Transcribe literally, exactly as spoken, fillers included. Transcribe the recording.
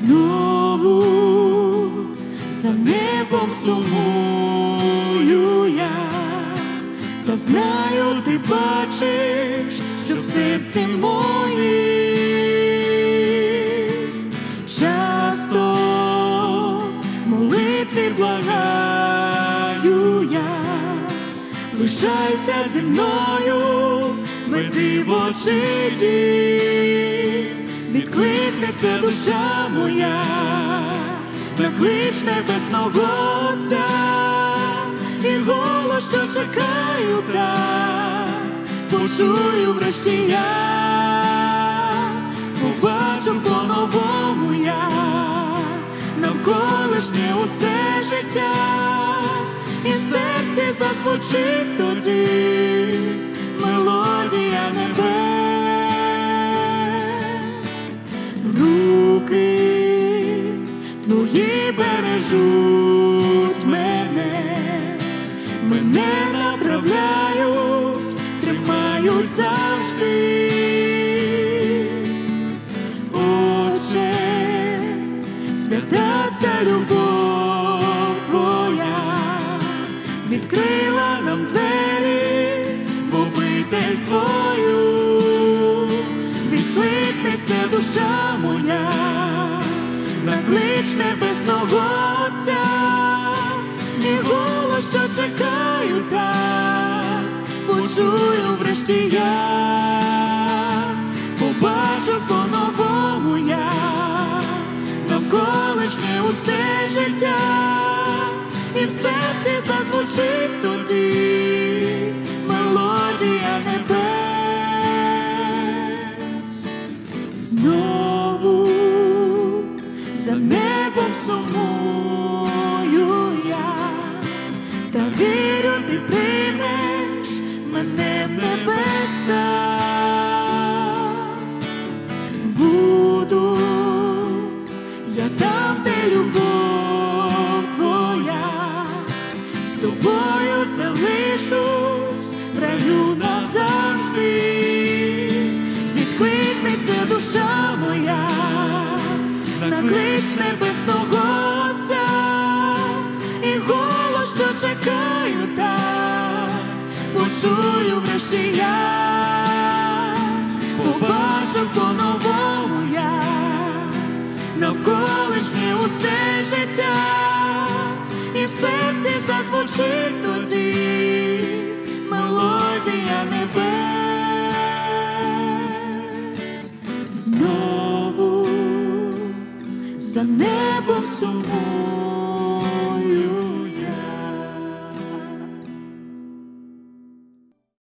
Знову за небом сумую я, та знаю, ти бачиш, що в серці моїм часто в молитві благаю я. Лишайся зі мною, веди в очі дім, відкликнеться душа моя, наклич небесного Отця, і голос, що чекаю там, почую врешті я, побачу по-новому я, навколишнє усе життя, і в серці зазвучить тоді мелодія небес. Руки твої бережуть мене, мене направляють, тримають завжди. Отче, свята ця любов твоя, відкрила нам двері в обитель твою. Відкликнеться душа моя, наклич небесного Отця, і голос, що чекаю там, почую врешті я, побачу по-новому я, навколишнє усе життя, і в серці зазвучить тоді мелодія небес. Знову за небом сумую я, та вірю, ти приймеш мене в небеса. Буду я там, де любов твоя, з тобою залишусь в раю назавжди. Відкликнеться душа моя, наклич небесного Отця, і голос, що чекаю там, почую врешті я, побачу по-новому я, навколишнє усе життя, і в серці зазвучить тоді мелодія небес. Знову за небом сумую